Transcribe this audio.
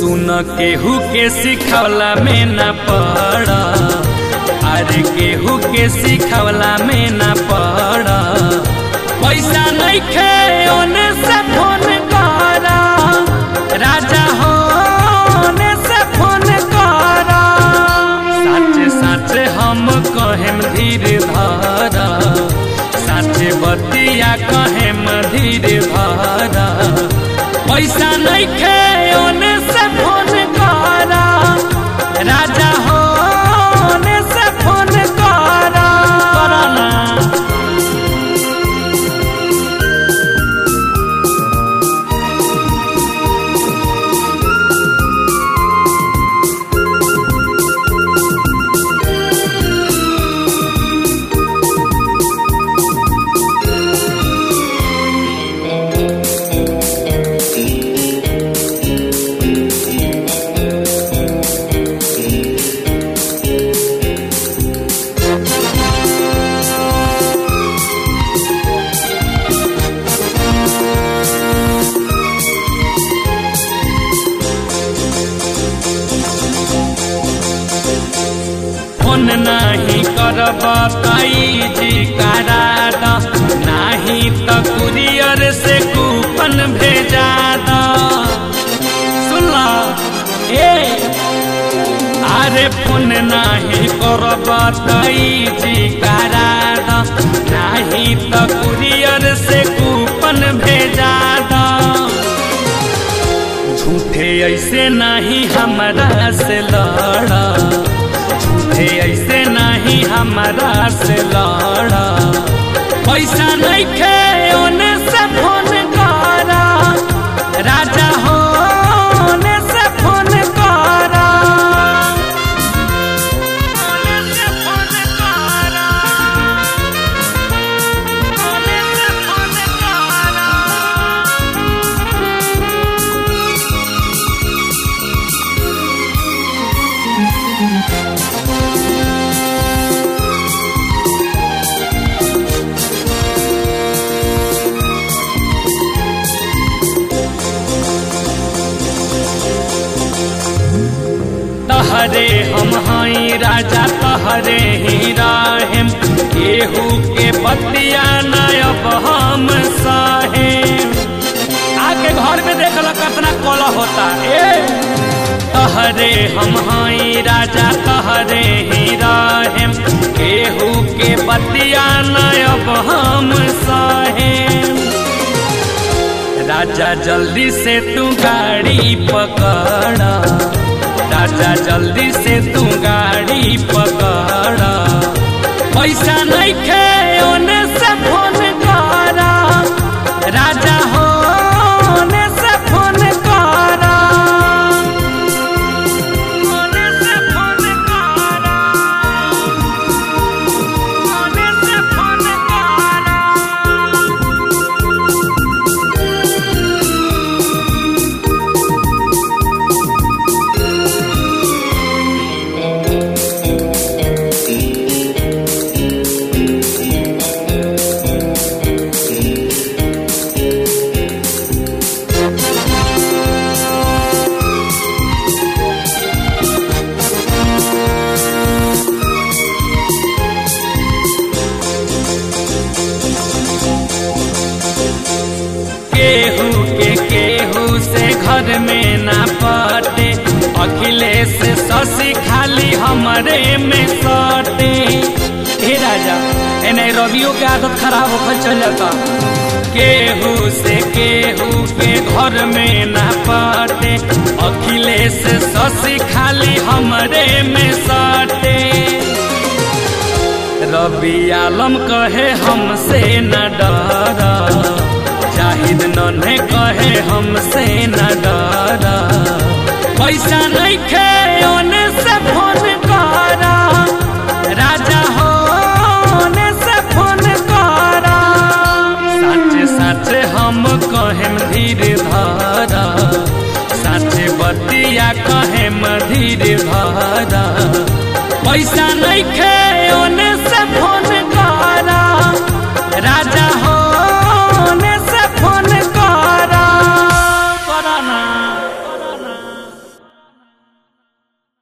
सुन केहू के सिखवला में न पड़, अरे केहू के सिखवला में न पड़। पैसा नहीं खे ओने से फोन करा, राजा हो ओने से फोन करा। साचे साचे हम कहेम धीर धारा, साचे बतिया कहेम धीर धारा। पैसा नहीं खे ओने से फोन करा, राजा हो ओने से फोन करा। फोन नहीं करब ताई जी करा द, नहीं तो कुरियर से कूपन भेजा द। सुनला ए अरे फोन नहीं करब ताई जी करा द, नहीं तो कुरियर से कूपन भेजा द। झूठे ऐसे नहीं हमरा से लड़ा, ऐसे नहीं हमारा से लड़ा। पैसा नहीं खे ओने से फोन करा, राजा हो ओने से फोन करा। ओने से फोन करा, ओने से फोन करा। तहरे हम हई राजा तहरे ही राहेम, केहू के बतिया नब हम साहेम। आके घर में देख लो कितना कलह होता है। तहरे हम हई राजा तहरे ही राहेम, केहू के बतिया नब हम साहेम। राजा जल्दी से तू गाड़ी पकड़ा, राजा जल्दी से तू गाड़ी पकड़ा। पैसा नहीं खे ओने से फोन करा, राजा हो ओने से फोन करा। ओने से फोन करा, ओने से फोन करा। केहू से घर में ना पटे, अखिलेश शशि खाली हमरे में सटे। हे राजा एने रवियों के आदत खराब होकर चल जाता। केहू से केहू के घर में ना पटे, अखिलेश शशि खाली हमरे में सटे। रवि आलम कहे हमसे न डरा, जाहिद नन्हे कहे हमसे न डरा। पैसा नहीं खे ओने से फोन करा, राजा हो ओने से फोन करा। साचे साचे हम कहेम धीर धारा, साचे बतिया कहेम धीर धारा। पैसा नहीं खे ओने